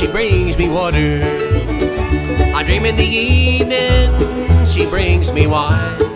she brings me water. I dream in the evening, she brings me wine.